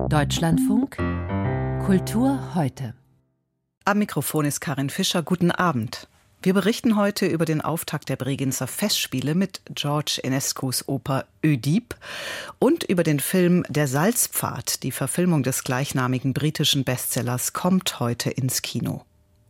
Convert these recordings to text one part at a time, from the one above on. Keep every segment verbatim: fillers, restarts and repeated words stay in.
Deutschlandfunk Kultur heute. Am Mikrofon ist Karin Fischer. Guten Abend. Wir berichten heute über den Auftakt der Bregenzer Festspiele mit George Enescus Oper Ödip und über den Film Der Salzpfad. Die Verfilmung des gleichnamigen britischen Bestsellers kommt heute ins Kino.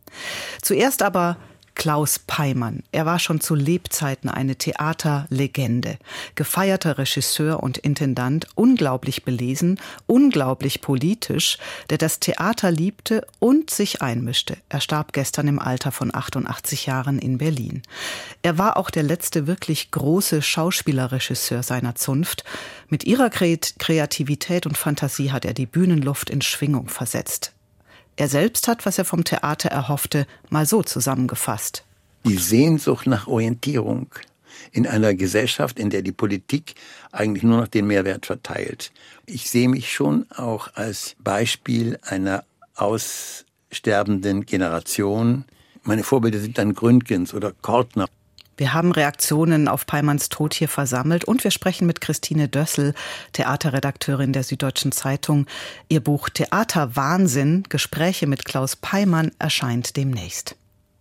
Zuerst aber Klaus Peimann. Er war schon zu Lebzeiten eine Theaterlegende, gefeierter Regisseur und Intendant, unglaublich belesen, unglaublich politisch, der das Theater liebte und sich einmischte. Er starb gestern im Alter von achtundachtzig Jahren in Berlin. Er war auch der letzte wirklich große Schauspielerregisseur seiner Zunft. Mit ihrer Kreativität und Fantasie hat er die Bühnenluft in Schwingung versetzt. Er selbst hat, was er vom Theater erhoffte, mal so zusammengefasst. Die Sehnsucht nach Orientierung in einer Gesellschaft, in der die Politik eigentlich nur noch den Mehrwert verteilt. Ich sehe mich schon auch als Beispiel einer aussterbenden Generation. Meine Vorbilder sind dann Gründgens oder Kortner. Wir haben Reaktionen auf Peimanns Tod hier versammelt und wir sprechen mit Christine Dössel, Theaterredakteurin der Süddeutschen Zeitung. Ihr Buch Theaterwahnsinn, Gespräche mit Klaus Peimann erscheint demnächst.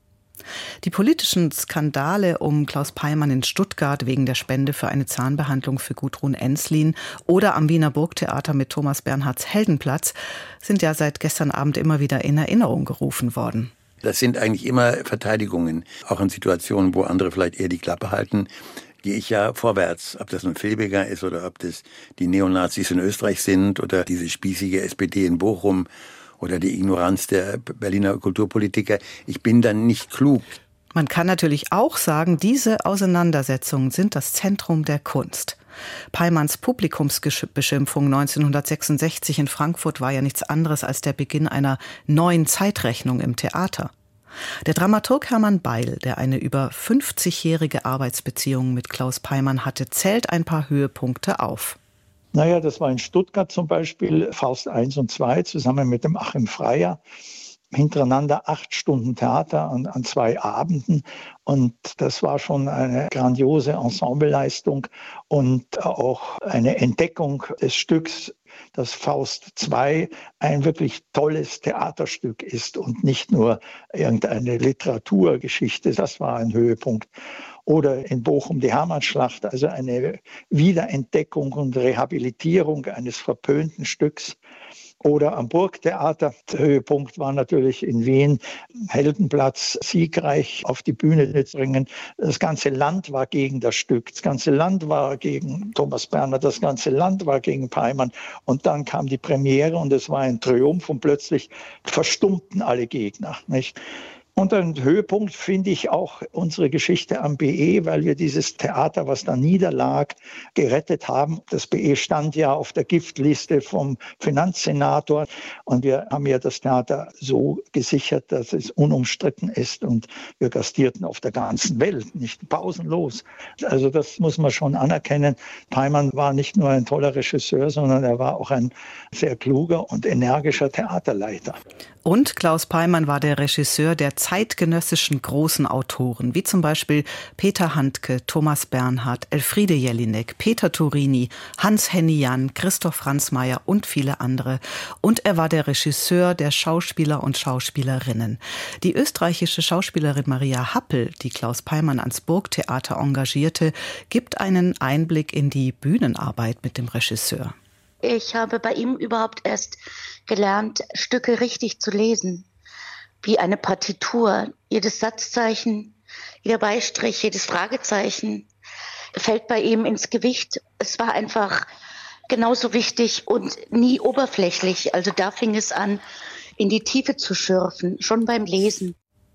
Die politischen Skandale um Klaus Peimann in Stuttgart wegen der Spende für eine Zahnbehandlung für Gudrun Enslin oder am Wiener Burgtheater mit Thomas Bernhards Heldenplatz sind ja seit gestern Abend immer wieder in Erinnerung gerufen worden. Das sind eigentlich immer Verteidigungen. Auch in Situationen, wo andere vielleicht eher die Klappe halten, gehe ich ja vorwärts. Ob das nun Filbiger ist oder ob das die Neonazis in Österreich sind oder diese spießige S P D in Bochum oder die Ignoranz der Berliner Kulturpolitiker. Ich bin dann nicht klug. Man kann natürlich auch sagen, diese Auseinandersetzungen sind das Zentrum der Kunst. Peimanns Publikumsbeschimpfung neunzehnhundertsechsundsechzig in Frankfurt war ja nichts anderes als der Beginn einer neuen Zeitrechnung im Theater. Der Dramaturg Hermann Beil, der eine über fünfzigjährige Arbeitsbeziehung mit Klaus Peimann hatte, zählt ein paar Höhepunkte auf. Naja, das war in Stuttgart zum Beispiel Faust eins und zwei zusammen mit dem Achim Freier. Hintereinander acht Stunden Theater an, an zwei Abenden. Und das war schon eine grandiose Ensembleleistung und auch eine Entdeckung des Stücks, dass Faust zwei ein wirklich tolles Theaterstück ist und nicht nur irgendeine Literaturgeschichte. Das war ein Höhepunkt. Oder in Bochum die Hermannschlacht, also eine Wiederentdeckung und Rehabilitierung eines verpönten Stücks. Oder am Burgtheater. Der Höhepunkt war natürlich in Wien, Heldenplatz siegreich auf die Bühne zu bringen. Das ganze Land war gegen das Stück. Das ganze Land war gegen Thomas Bernhard. Das ganze Land war gegen Peimann. Und dann kam die Premiere und es war ein Triumph und plötzlich verstummten alle Gegner, nicht? Und ein Höhepunkt finde ich auch unsere Geschichte am B E, weil wir dieses Theater, was da niederlag, gerettet haben. Das B E stand ja auf der Giftliste vom Finanzsenator und wir haben ja das Theater so gesichert, dass es unumstritten ist und wir gastierten auf der ganzen Welt, nicht pausenlos. Also das muss man schon anerkennen. Peimann war nicht nur ein toller Regisseur, sondern er war auch ein sehr kluger und energischer Theaterleiter. Und Klaus Peimann war der Regisseur der zeitgenössischen großen Autoren, wie zum Beispiel Peter Handke, Thomas Bernhard, Elfriede Jelinek, Peter Turini, Hans-Henny Jan, Christoph Franzmeier und viele andere. Und er war der Regisseur der Schauspieler und Schauspielerinnen. Die österreichische Schauspielerin Maria Happel, die Klaus Peimann ans Burgtheater engagierte, gibt einen Einblick in die Bühnenarbeit mit dem Regisseur. Ich habe bei ihm überhaupt erst gelernt, Stücke richtig zu lesen, wie eine Partitur. Jedes Satzzeichen, jeder Beistrich, jedes Fragezeichen fällt bei ihm ins Gewicht. Es war einfach genauso wichtig und nie oberflächlich. Also da fing es an, in die Tiefe zu schürfen, schon beim Lesen.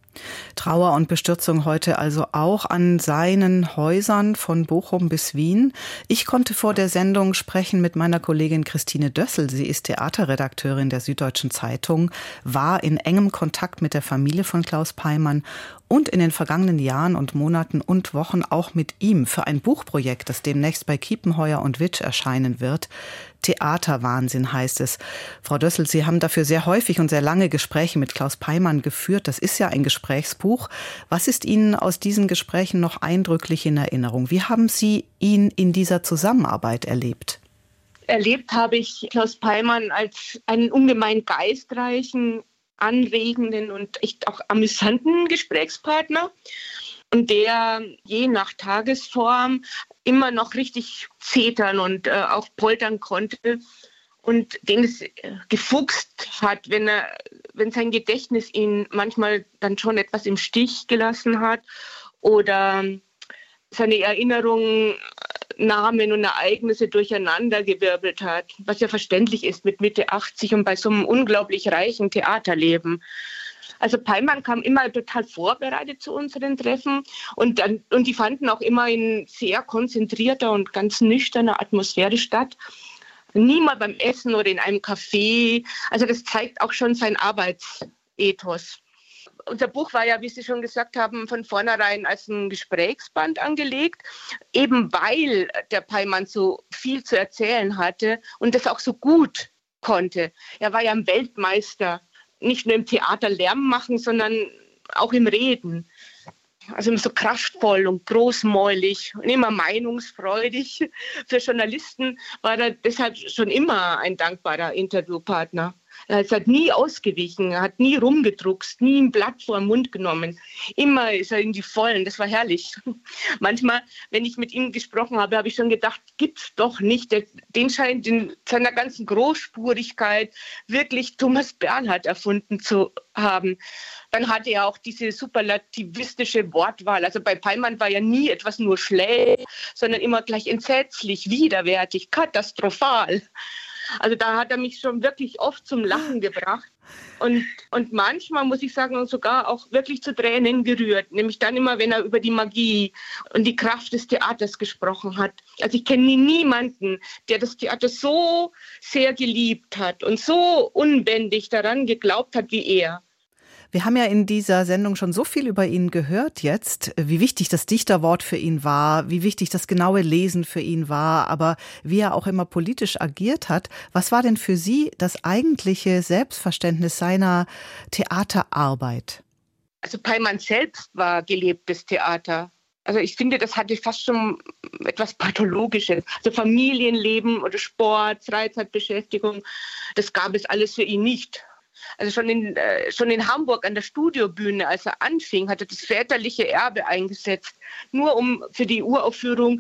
Trauer und Bestürzung heute also auch an seinen Häusern von Bochum bis Wien. Ich konnte vor der Sendung sprechen mit meiner Kollegin Christine Dössel. Sie ist Theaterredakteurin der Süddeutschen Zeitung, war in engem Kontakt mit der Familie von Klaus Peimann und in den vergangenen Jahren und Monaten und Wochen auch mit ihm für ein Buchprojekt, das demnächst bei Kiepenheuer und Witsch erscheinen wird. Theaterwahnsinn heißt es. Frau Dössel, Sie haben dafür sehr häufig und sehr lange Gespräche mit Klaus Peimann geführt. Das ist ja ein Gesprächsbuch. Was ist Ihnen aus diesen Gesprächen noch eindrücklich in Erinnerung? Wie haben Sie ihn in dieser Zusammenarbeit erlebt? Erlebt habe ich Klaus Peymann als einen ungemein geistreichen, anregenden und echt auch amüsanten Gesprächspartner. Und der je nach Tagesform immer noch richtig zetern und äh, auch poltern konnte. Und den es gefuchst hat, wenn er, wenn sein Gedächtnis ihn manchmal dann schon etwas im Stich gelassen hat oder seine Erinnerungen, Namen und Ereignisse durcheinandergewirbelt hat, was ja verständlich ist mit Mitte achtzig und bei so einem unglaublich reichen Theaterleben. Also Peymann kam immer total vorbereitet zu unseren Treffen und, dann, und die fanden auch immer in sehr konzentrierter und ganz nüchterner Atmosphäre statt. Niemals beim Essen oder in einem Café. Also das zeigt auch schon sein Arbeitsethos. Unser Buch war ja, wie Sie schon gesagt haben, von vornherein als ein Gesprächsband angelegt, eben weil der Peymann so viel zu erzählen hatte und das auch so gut konnte. Er war ja ein Weltmeister, nicht nur im Theater Lärm machen, sondern auch im Reden. Also immer so kraftvoll und großmäulig und immer meinungsfreudig. Für Journalisten war er deshalb schon immer ein dankbarer Interviewpartner. Er ist halt nie ausgewichen, er hat nie rumgedruckst, nie ein Blatt vor den Mund genommen. Immer ist er in die Vollen, das war herrlich. Manchmal, wenn ich mit ihm gesprochen habe, habe ich schon gedacht, gibt's doch nicht. Der, den scheint in seiner ganzen Großspurigkeit wirklich Thomas Bernhard erfunden zu haben. Dann hatte er auch diese superlativistische Wortwahl. Also bei Peymann war ja nie etwas nur schlecht, sondern immer gleich entsetzlich, widerwärtig, katastrophal. Also da hat er mich schon wirklich oft zum Lachen gebracht und, und manchmal, muss ich sagen, sogar auch wirklich zu Tränen gerührt. Nämlich dann immer, wenn er über die Magie und die Kraft des Theaters gesprochen hat. Also ich kenne niemanden, der das Theater so sehr geliebt hat und so unbändig daran geglaubt hat wie er. Wir haben ja in dieser Sendung schon so viel über ihn gehört jetzt, wie wichtig das Dichterwort für ihn war, wie wichtig das genaue Lesen für ihn war, aber wie er auch immer politisch agiert hat. Was war denn für Sie das eigentliche Selbstverständnis seiner Theaterarbeit? Also Peymann selbst war gelebtes Theater. Also ich finde, das hatte fast schon etwas Pathologisches. Also Familienleben oder Sport, Freizeitbeschäftigung, das gab es alles für ihn nicht. Also schon in, äh, schon in Hamburg an der Studiobühne, als er anfing, hat er das väterliche Erbe eingesetzt, nur um für die Uraufführung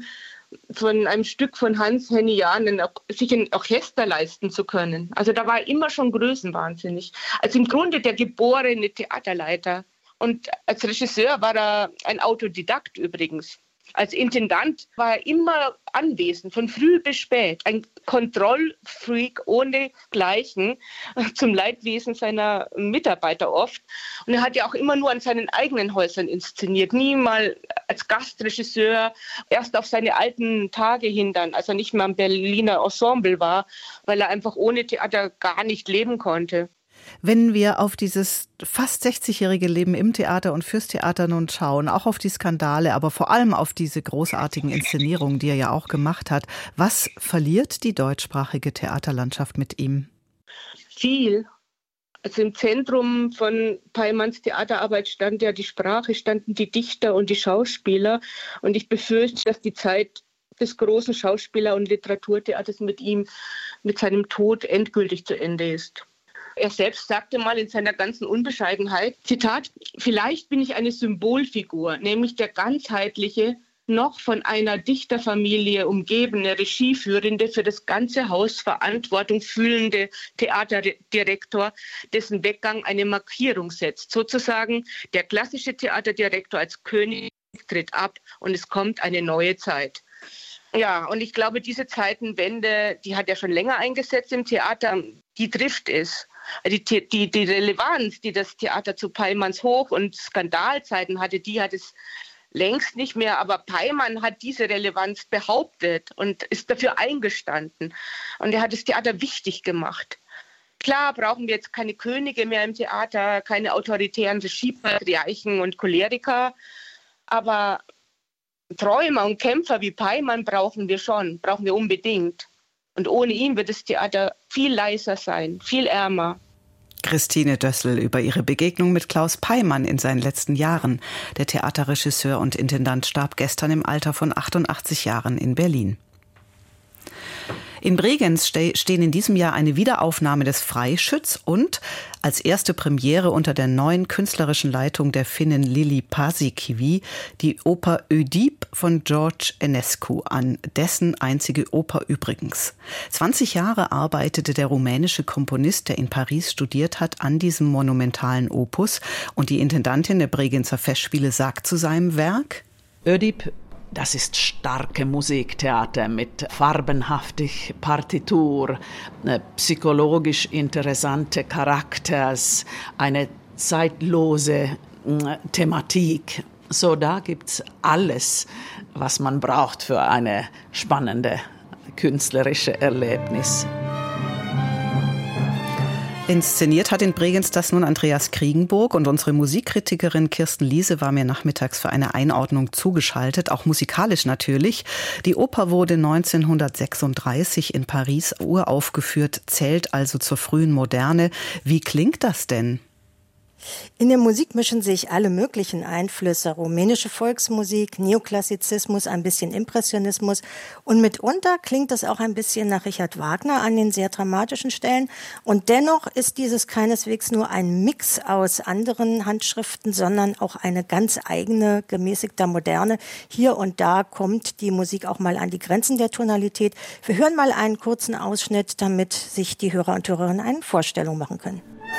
von einem Stück von Hans-Henny Jahren sich ein Orchester leisten zu können. Also da war er immer schon größenwahnsinnig. Also im Grunde der geborene Theaterleiter. Und als Regisseur war er ein Autodidakt übrigens. Als Intendant war er immer anwesend, von früh bis spät. Ein Kontrollfreak ohne Gleichen, zum Leidwesen seiner Mitarbeiter oft. Und er hat ja auch immer nur an seinen eigenen Häusern inszeniert, nie mal als Gastregisseur, erst auf seine alten Tage hin dann, als er nicht mehr am Berliner Ensemble war, weil er einfach ohne Theater gar nicht leben konnte. Wenn wir auf dieses fast sechzigjährige Leben im Theater und fürs Theater nun schauen, auch auf die Skandale, aber vor allem auf diese großartigen Inszenierungen, die er ja auch gemacht hat, was verliert die deutschsprachige Theaterlandschaft mit ihm? Viel. Also im Zentrum von Peymanns Theaterarbeit stand ja die Sprache, standen die Dichter und die Schauspieler. Und ich befürchte, dass die Zeit des großen Schauspieler- und Literaturtheaters mit ihm, mit seinem Tod endgültig zu Ende ist. Er selbst sagte mal in seiner ganzen Unbescheidenheit, Zitat, vielleicht bin ich eine Symbolfigur, nämlich der ganzheitliche, noch von einer Dichterfamilie umgebene, regieführende, für das ganze Haus Verantwortung fühlende Theaterdirektor, dessen Weggang eine Markierung setzt. Sozusagen der klassische Theaterdirektor als König tritt ab und es kommt eine neue Zeit. Ja, und ich glaube, diese Zeitenwende, die hat er schon länger eingesetzt im Theater, die trifft es. Die, die, die Relevanz, die das Theater zu Peymanns Hoch- und Skandalzeiten hatte, die hat es längst nicht mehr. Aber Peymann hat diese Relevanz behauptet und ist dafür eingestanden. Und er hat das Theater wichtig gemacht. Klar brauchen wir jetzt keine Könige mehr im Theater, keine autoritären Regiepatriarchen und Choleriker. Aber Träumer und Kämpfer wie Peymann brauchen wir schon, brauchen wir unbedingt. Und ohne ihn wird das Theater viel leiser sein, viel ärmer. Christine Dössel über ihre Begegnung mit Klaus Peymann in seinen letzten Jahren. Der Theaterregisseur und Intendant starb gestern im Alter von achtundachtzig Jahren in Berlin. In Bregenz ste- stehen in diesem Jahr eine Wiederaufnahme des Freischütz und als erste Premiere unter der neuen künstlerischen Leitung der Finnin Lili Paasikivi die Oper Ödip von George Enescu an, dessen einzige Oper übrigens. zwanzig Jahre arbeitete der rumänische Komponist, der in Paris studiert hat, an diesem monumentalen Opus und die Intendantin der Bregenzer Festspiele sagt zu seinem Werk: Ödip, das ist starke Musiktheater mit farbenhaftig Partitur, psychologisch interessante Charakters, eine zeitlose Thematik. So, da gibt's alles, was man braucht für eine spannende künstlerische Erlebnis. Inszeniert hat in Bregenz das nun Andreas Kriegenburg und unsere Musikkritikerin Kirsten Liese war mir nachmittags für eine Einordnung zugeschaltet, auch musikalisch natürlich. Die Oper wurde neunzehnhundertsechsunddreißig in Paris uraufgeführt, zählt also zur frühen Moderne. Wie klingt das denn? In der Musik mischen sich alle möglichen Einflüsse, rumänische Volksmusik, Neoklassizismus, ein bisschen Impressionismus und mitunter klingt es auch ein bisschen nach Richard Wagner an den sehr dramatischen Stellen und dennoch ist dieses keineswegs nur ein Mix aus anderen Handschriften, sondern auch eine ganz eigene, gemäßigter Moderne. Hier und da kommt die Musik auch mal an die Grenzen der Tonalität. Wir hören mal einen kurzen Ausschnitt, damit sich die Hörer und Hörerinnen eine Vorstellung machen können.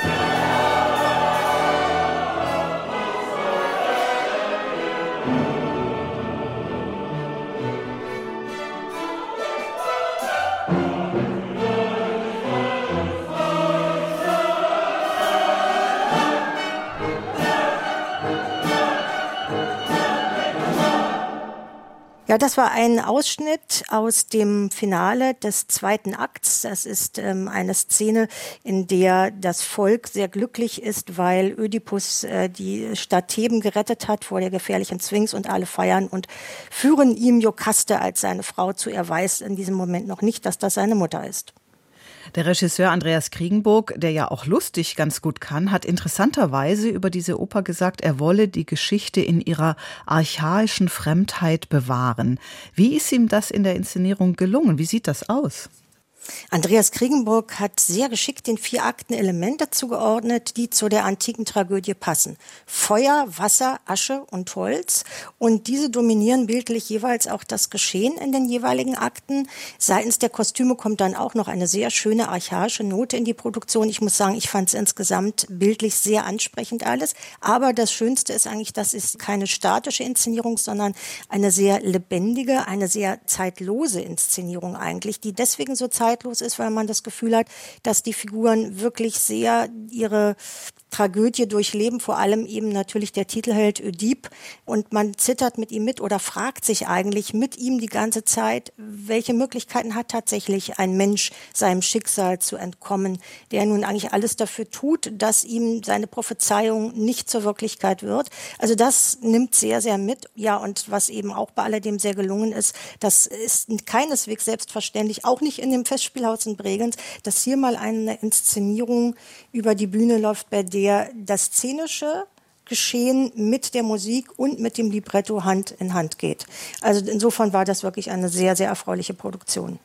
Ja, das war ein Ausschnitt aus dem Finale des zweiten Akts. Das ist ähm, eine Szene, in der das Volk sehr glücklich ist, weil Ödipus äh, die Stadt Theben gerettet hat vor der gefährlichen Sphinx und alle feiern und führen ihm Iokaste als seine Frau zu. Er weiß in diesem Moment noch nicht, dass das seine Mutter ist. Der Regisseur Andreas Kriegenburg, der ja auch lustig ganz gut kann, hat interessanterweise über diese Oper gesagt, er wolle die Geschichte in ihrer archaischen Fremdheit bewahren. Wie ist ihm das in der Inszenierung gelungen? Wie sieht das aus? Andreas Kriegenburg hat sehr geschickt den vier Akten Elemente zugeordnet, die zu der antiken Tragödie passen. Feuer, Wasser, Asche und Holz. Und diese dominieren bildlich jeweils auch das Geschehen in den jeweiligen Akten. Seitens der Kostüme kommt dann auch noch eine sehr schöne archaische Note in die Produktion. Ich muss sagen, ich fand es insgesamt bildlich sehr ansprechend alles. Aber das Schönste ist eigentlich, das ist keine statische Inszenierung, sondern eine sehr lebendige, eine sehr zeitlose Inszenierung eigentlich, die deswegen so zeitlos ist, weil man das Gefühl hat, dass die Figuren wirklich sehr ihre Tragödie durchleben, vor allem eben natürlich der Titelheld Ödip. Und man zittert mit ihm mit oder fragt sich eigentlich mit ihm die ganze Zeit, welche Möglichkeiten hat tatsächlich ein Mensch, seinem Schicksal zu entkommen, der nun eigentlich alles dafür tut, dass ihm seine Prophezeiung nicht zur Wirklichkeit wird. Also das nimmt sehr, sehr mit. Ja, und was eben auch bei alledem sehr gelungen ist, das ist keineswegs selbstverständlich, auch nicht in dem Festspielhaus in Bregenz, dass hier mal eine Inszenierung über die Bühne läuft, bei der das szenische Geschehen mit der Musik und mit dem Libretto Hand in Hand geht. Also insofern war das wirklich eine sehr, sehr erfreuliche Produktion.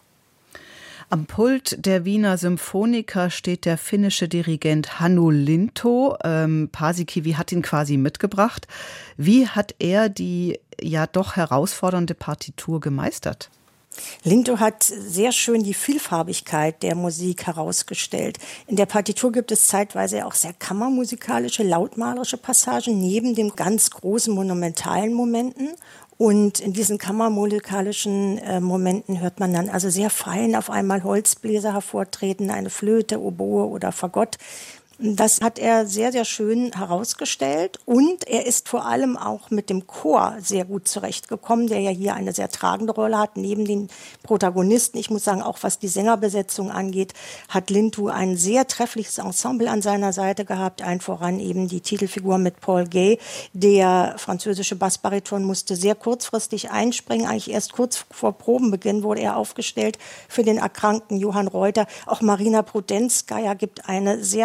Am Pult der Wiener Symphoniker steht der finnische Dirigent Hannu Lintu. Ähm, Paasikivi hat ihn quasi mitgebracht. Wie hat er die ja doch herausfordernde Partitur gemeistert? Lintu hat sehr schön die Vielfarbigkeit der Musik herausgestellt. In der Partitur gibt es zeitweise auch sehr kammermusikalische, lautmalerische Passagen neben den ganz großen monumentalen Momenten. Und in diesen kammermusikalischen äh, Momenten hört man dann also sehr fein auf einmal Holzbläser hervortreten, eine Flöte, Oboe oder Fagott. Das hat er sehr, sehr schön herausgestellt und er ist vor allem auch mit dem Chor sehr gut zurechtgekommen, der ja hier eine sehr tragende Rolle hat, neben den Protagonisten. Ich muss sagen, auch was die Sängerbesetzung angeht, hat Lintu ein sehr treffliches Ensemble an seiner Seite gehabt, allen voran eben die Titelfigur mit Paul Gay. Der französische Bassbariton musste sehr kurzfristig einspringen, eigentlich erst kurz vor Probenbeginn wurde er aufgestellt für den erkrankten Johann Reuter. Auch Marina Prudenskaya gibt eine sehr verzweifelte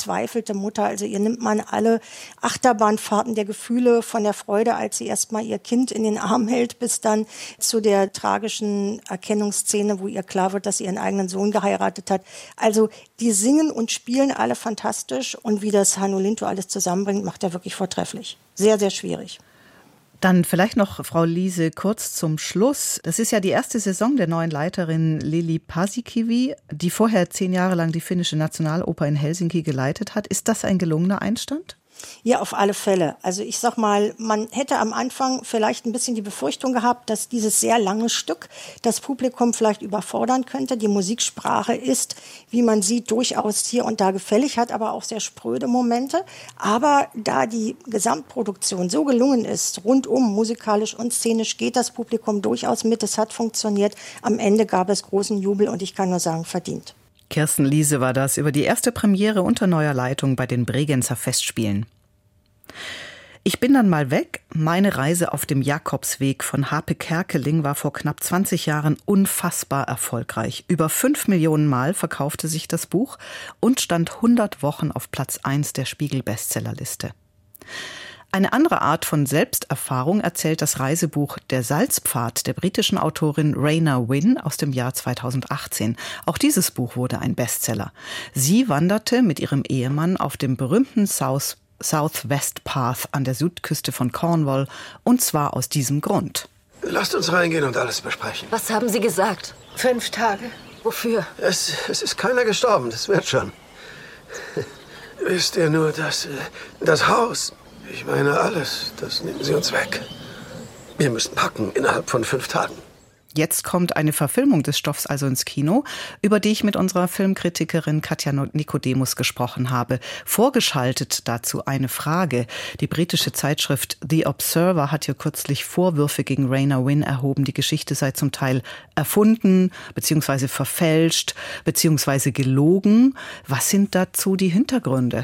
verzweifelte Mutter. Also ihr nimmt man alle Achterbahnfahrten der Gefühle von der Freude, als sie erstmal ihr Kind in den Arm hält, bis dann zu der tragischen Erkennungsszene, wo ihr klar wird, dass sie ihren eigenen Sohn geheiratet hat. Also die singen und spielen alle fantastisch und wie das Hannu Lintu alles zusammenbringt, macht er wirklich vortrefflich. Sehr, sehr schwierig. Dann vielleicht noch, Frau Liese, kurz zum Schluss. Das ist ja die erste Saison der neuen Leiterin Lili Paasikivi, die vorher zehn Jahre lang die finnische Nationaloper in Helsinki geleitet hat. Ist das ein gelungener Einstand? Ja, auf alle Fälle. Also ich sag mal, man hätte am Anfang vielleicht ein bisschen die Befürchtung gehabt, dass dieses sehr lange Stück das Publikum vielleicht überfordern könnte. Die Musiksprache ist, wie man sieht, durchaus hier und da gefällig, hat aber auch sehr spröde Momente. Aber da die Gesamtproduktion so gelungen ist, rundum musikalisch und szenisch, geht das Publikum durchaus mit. Es hat funktioniert. Am Ende gab es großen Jubel und ich kann nur sagen, verdient. Kirsten Liese war das über die erste Premiere unter neuer Leitung bei den Bregenzer Festspielen. Ich bin dann mal weg. Meine Reise auf dem Jakobsweg von Harpe Kerkeling war vor knapp zwanzig Jahren unfassbar erfolgreich. Über fünf Millionen Mal verkaufte sich das Buch und stand hundert Wochen auf Platz eins der Spiegel-Bestsellerliste. Eine andere Art von Selbsterfahrung erzählt das Reisebuch Der Salzpfad der britischen Autorin Raina Wynne aus dem Jahr zweitausendachtzehn. Auch dieses Buch wurde ein Bestseller. Sie wanderte mit ihrem Ehemann auf dem berühmten South, Southwest Path an der Südküste von Cornwall, und zwar aus diesem Grund. Lasst uns reingehen und alles besprechen. Was haben Sie gesagt? Fünf Tage. Wofür? Es, es ist keiner gestorben, das wird schon. Wisst ihr nur, dass das Haus... Ich meine alles, das nehmen Sie uns weg. Wir müssen packen innerhalb von fünf Tagen. Jetzt kommt eine Verfilmung des Stoffs also ins Kino, über die ich mit unserer Filmkritikerin Katja Nikodemus gesprochen habe. Vorgeschaltet dazu eine Frage. Die britische Zeitschrift The Observer hat ja kürzlich Vorwürfe gegen Raina Wynne erhoben. Die Geschichte sei zum Teil erfunden, beziehungsweise verfälscht, beziehungsweise gelogen. Was sind dazu die Hintergründe?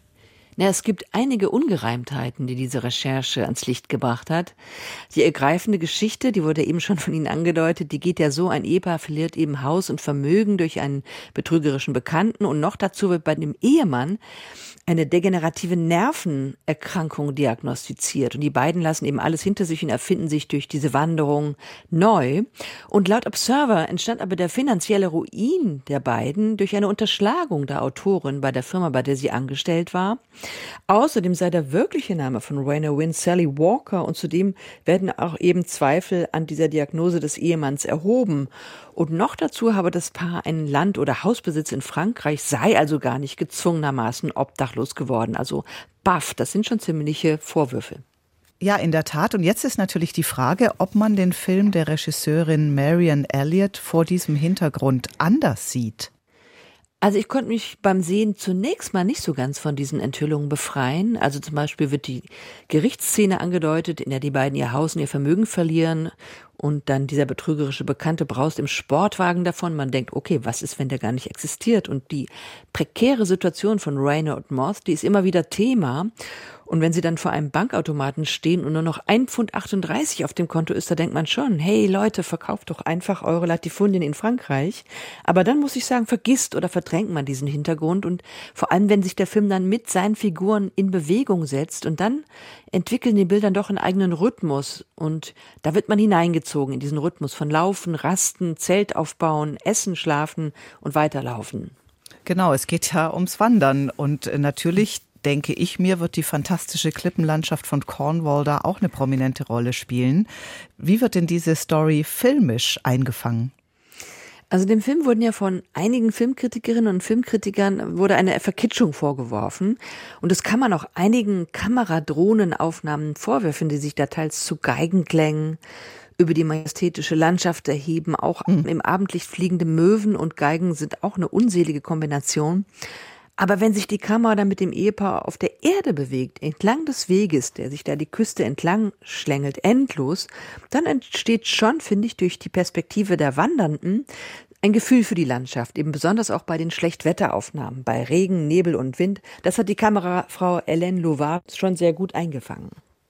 Na, es gibt einige Ungereimtheiten, die diese Recherche ans Licht gebracht hat. Die ergreifende Geschichte, die wurde eben schon von Ihnen angedeutet, die geht ja so: Ein Ehepaar verliert eben Haus und Vermögen durch einen betrügerischen Bekannten und noch dazu wird bei dem Ehemann eine degenerative Nervenerkrankung diagnostiziert. Und die beiden lassen eben alles hinter sich und erfinden sich durch diese Wanderung neu. Und laut Observer entstand aber der finanzielle Ruin der beiden durch eine Unterschlagung der Autorin bei der Firma, bei der sie angestellt war. Außerdem sei der wirkliche Name von Raina Wynne Sally Walker und zudem werden auch eben Zweifel an dieser Diagnose des Ehemanns erhoben. Und noch dazu habe das Paar einen Land- oder Hausbesitz in Frankreich, sei also gar nicht gezwungenermaßen obdachlos geworden. Also baff, das sind schon ziemliche Vorwürfe. Ja, in der Tat. Und jetzt ist natürlich die Frage, ob man den Film der Regisseurin Marianne Elliott vor diesem Hintergrund anders sieht. Also ich konnte mich beim Sehen zunächst mal nicht so ganz von diesen Enthüllungen befreien. Also zum Beispiel wird die Gerichtsszene angedeutet, in der die beiden ihr Haus und ihr Vermögen verlieren und dann dieser betrügerische Bekannte braust im Sportwagen davon. Man denkt, okay, was ist, wenn der gar nicht existiert? Und die prekäre Situation von Raina und Moth, die ist immer wieder Thema. Und wenn sie dann vor einem Bankautomaten stehen und nur noch ein Pfund achtunddreißig auf dem Konto ist, da denkt man schon, hey Leute, verkauft doch einfach eure Latifundien in Frankreich. Aber dann muss ich sagen, vergisst oder verdrängt man diesen Hintergrund. Und vor allem, wenn sich der Film dann mit seinen Figuren in Bewegung setzt und dann entwickeln die Bilder doch einen eigenen Rhythmus. Und da wird man hineingezogen in diesen Rhythmus von Laufen, Rasten, Zelt aufbauen, Essen, Schlafen und Weiterlaufen. Genau, es geht ja ums Wandern und natürlich denke ich mir, wird die fantastische Klippenlandschaft von Cornwall da auch eine prominente Rolle spielen. Wie wird denn diese Story filmisch eingefangen? Also dem Film wurden ja von einigen Filmkritikerinnen und Filmkritikern wurde eine Verkitschung vorgeworfen. Und das kann man auch einigen Kameradrohnenaufnahmen vorwerfen, die sich da teils zu Geigenklängen über die majestätische Landschaft erheben. Auch mhm. im Abendlicht fliegende Möwen und Geigen sind auch eine unselige Kombination. Aber wenn sich die Kamera dann mit dem Ehepaar auf der Erde bewegt, entlang des Weges, der sich da die Küste entlang schlängelt, endlos, dann entsteht schon, finde ich, durch die Perspektive der Wandernden ein Gefühl für die Landschaft, eben besonders auch bei den Schlechtwetteraufnahmen, bei Regen, Nebel und Wind. Das hat die Kamerafrau Hélène Louvard schon sehr gut eingefangen.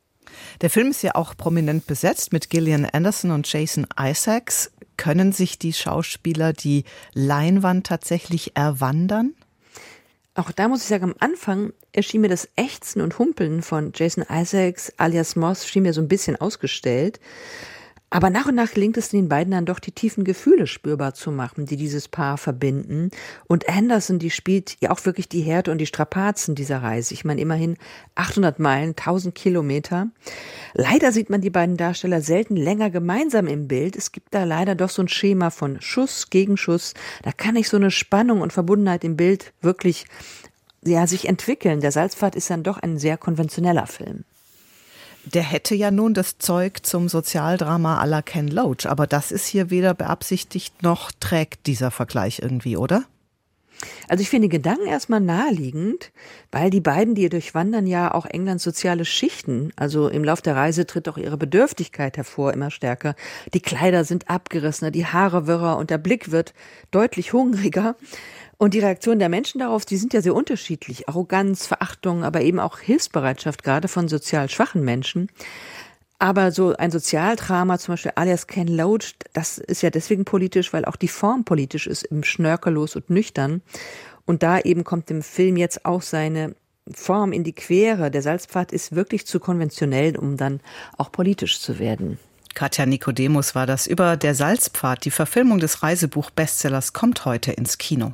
Der Film ist ja auch prominent besetzt mit Gillian Anderson und Jason Isaacs. Können sich die Schauspieler die Leinwand tatsächlich erwandern? Auch da muss ich sagen, am Anfang erschien mir das Ächzen und Humpeln von Jason Isaacs alias Moss schien mir so ein bisschen ausgestellt. Aber nach und nach gelingt es den beiden dann doch, die tiefen Gefühle spürbar zu machen, die dieses Paar verbinden. Und Anderson, die spielt ja auch wirklich die Härte und die Strapazen dieser Reise. Ich meine, immerhin achthundert Meilen, tausend Kilometer. Leider sieht man die beiden Darsteller selten länger gemeinsam im Bild. Es gibt da leider doch so ein Schema von Schuss gegen Schuss. Da kann nicht so eine Spannung und Verbundenheit im Bild wirklich, ja, sich entwickeln. Der Salzpfad ist dann doch ein sehr konventioneller Film. Der hätte ja nun das Zeug zum Sozialdrama à la Ken Loach, aber das ist hier weder beabsichtigt noch trägt dieser Vergleich irgendwie, oder? Also ich finde den Gedanken erstmal naheliegend, weil die beiden, die durchwandern ja auch Englands soziale Schichten. Also im Lauf der Reise tritt auch ihre Bedürftigkeit hervor, immer stärker. Die Kleider sind abgerissener, die Haare wirrer und der Blick wird deutlich hungriger. Und die Reaktionen der Menschen darauf, die sind ja sehr unterschiedlich. Arroganz, Verachtung, aber eben auch Hilfsbereitschaft, gerade von sozial schwachen Menschen. Aber so ein Sozialdrama, zum Beispiel alias Ken Loach, das ist ja deswegen politisch, weil auch die Form politisch ist, eben schnörkellos und nüchtern. Und da eben kommt dem Film jetzt auch seine Form in die Quere. Der Salzpfad ist wirklich zu konventionell, um dann auch politisch zu werden. Katja Nikodemus war das über Der Salzpfad. Die Verfilmung des Reisebuch-Bestsellers kommt heute ins Kino.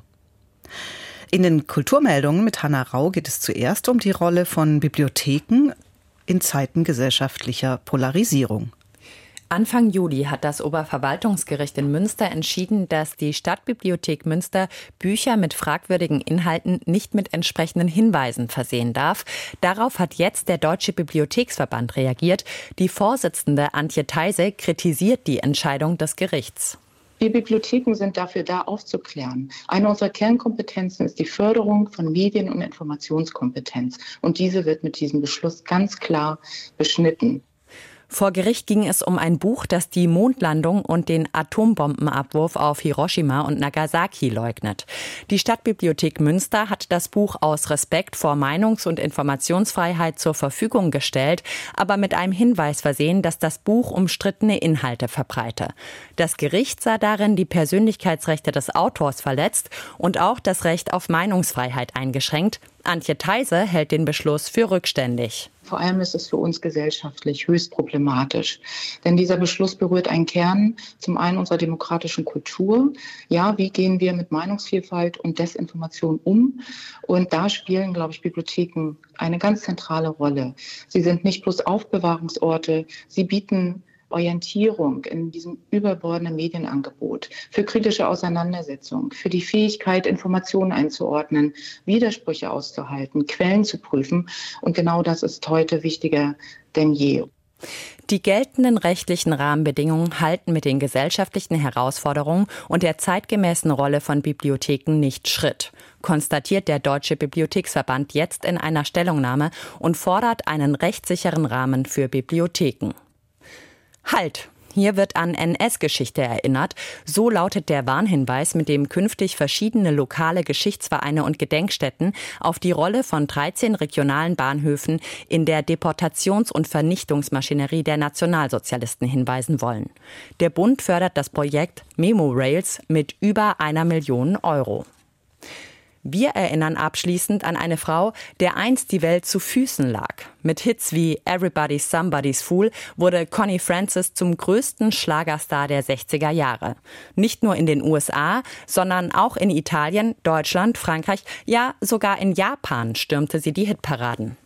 In den Kulturmeldungen mit Hanna Rau geht es zuerst um die Rolle von Bibliotheken in Zeiten gesellschaftlicher Polarisierung. Anfang Juli hat das Oberverwaltungsgericht in Münster entschieden, dass die Stadtbibliothek Münster Bücher mit fragwürdigen Inhalten nicht mit entsprechenden Hinweisen versehen darf. Darauf hat jetzt der Deutsche Bibliotheksverband reagiert. Die Vorsitzende Antje Theise kritisiert die Entscheidung des Gerichts. Wir Bibliotheken sind dafür da, aufzuklären. Eine unserer Kernkompetenzen ist die Förderung von Medien- und Informationskompetenz. Und diese wird mit diesem Beschluss ganz klar beschnitten. Vor Gericht ging es um ein Buch, das die Mondlandung und den Atombombenabwurf auf Hiroshima und Nagasaki leugnet. Die Stadtbibliothek Münster hat das Buch aus Respekt vor Meinungs- und Informationsfreiheit zur Verfügung gestellt, aber mit einem Hinweis versehen, dass das Buch umstrittene Inhalte verbreite. Das Gericht sah darin die Persönlichkeitsrechte des Autors verletzt und auch das Recht auf Meinungsfreiheit eingeschränkt. Antje Theise hält den Beschluss für rückständig. Vor allem ist es für uns gesellschaftlich höchst problematisch. Denn dieser Beschluss berührt einen Kern zum einen unserer demokratischen Kultur. Ja, wie gehen wir mit Meinungsvielfalt und Desinformation um? Und da spielen, glaube ich, Bibliotheken eine ganz zentrale Rolle. Sie sind nicht bloß Aufbewahrungsorte, sie bieten Orientierung in diesem überbordenden Medienangebot, für kritische Auseinandersetzung, für die Fähigkeit, Informationen einzuordnen, Widersprüche auszuhalten, Quellen zu prüfen. Und genau das ist heute wichtiger denn je. Die geltenden rechtlichen Rahmenbedingungen halten mit den gesellschaftlichen Herausforderungen und der zeitgemäßen Rolle von Bibliotheken nicht Schritt, konstatiert der Deutsche Bibliotheksverband jetzt in einer Stellungnahme und fordert einen rechtssicheren Rahmen für Bibliotheken. Halt! Hier wird an N S-Geschichte erinnert. So lautet der Warnhinweis, mit dem künftig verschiedene lokale Geschichtsvereine und Gedenkstätten auf die Rolle von dreizehn regionalen Bahnhöfen in der Deportations- und Vernichtungsmaschinerie der Nationalsozialisten hinweisen wollen. Der Bund fördert das Projekt Memorails mit über einer Million Euro. Wir erinnern abschließend an eine Frau, der einst die Welt zu Füßen lag. Mit Hits wie Everybody's Somebody's Fool wurde Connie Francis zum größten Schlagerstar der sechziger Jahre. Nicht nur in den U S A, sondern auch in Italien, Deutschland, Frankreich, ja sogar in Japan stürmte sie die Hitparaden.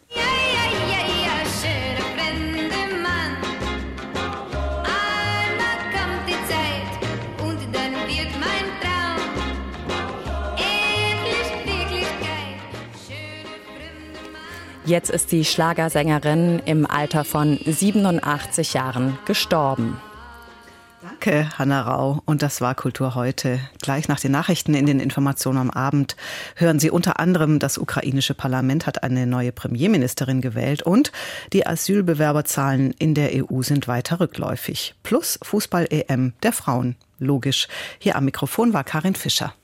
Jetzt ist die Schlagersängerin im Alter von siebenundachtzig Jahren gestorben. Danke, Hanna Rau. Und das war Kultur heute. Gleich nach den Nachrichten in den Informationen am Abend hören Sie unter anderem, das ukrainische Parlament hat eine neue Premierministerin gewählt und die Asylbewerberzahlen in der E U sind weiter rückläufig. Plus Fußball-E M der Frauen. Logisch. Hier am Mikrofon war Karin Fischer.